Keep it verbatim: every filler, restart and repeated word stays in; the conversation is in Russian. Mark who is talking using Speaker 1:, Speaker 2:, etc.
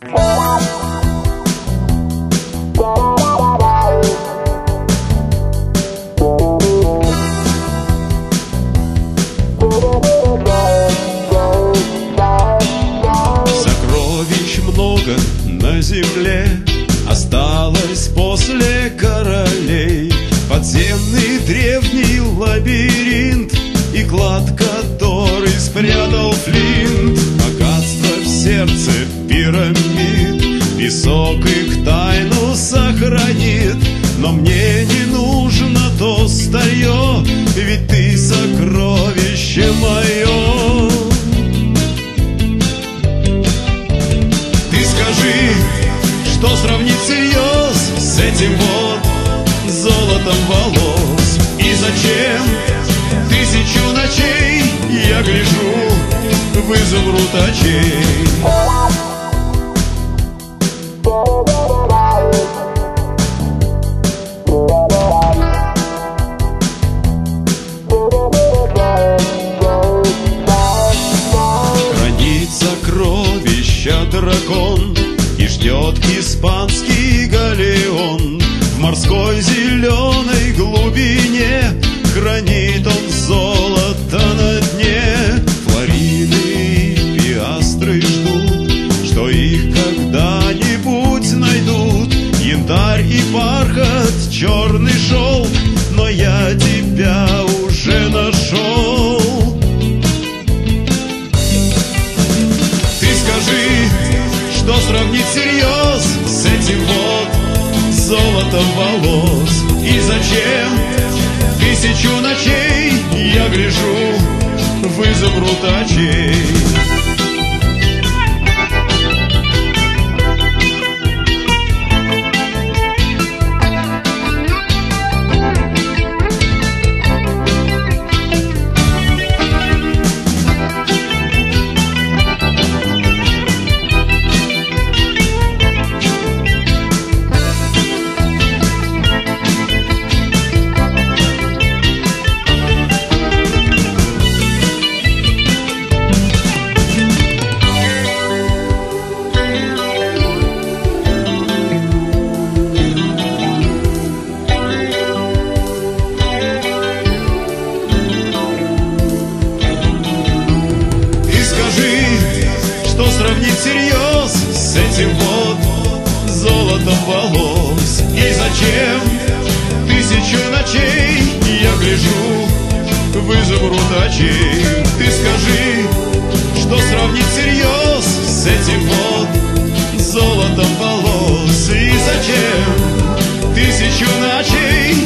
Speaker 1: Сокровищ много на земле осталось после королей. Подземный древний лабиринт и клад, который спрятал Флинт. Богатство в сердце пирамид, песок их тайну сохранит. Но мне не нужно то старье, ведь ты сокровище мое. Ты скажи, что сравнить всерьез с этим вот золотом волос? И зачем тысячу ночей я гляжу в изумруд очей? Хранит сокровища дракон и ждет испанский галеон. В морской зеленой глубине хранит он золото на дне. Флорины и пиастры ждут, что их когда-нибудь найдут. Янтарь и бархат, черный шелк, но я тебя уже нашел. Ты скажи, что сравнить всерьез с этим вот золотом волос? И зачем тысячу ночей я гляжу в изумруд очей? Что сравнить всерьез с этим вот золотом волос? И зачем тысячу ночей я гляжу в изумруд очей? Ты скажи, что сравнить всерьез с этим вот золотом волос? И зачем тысячу ночей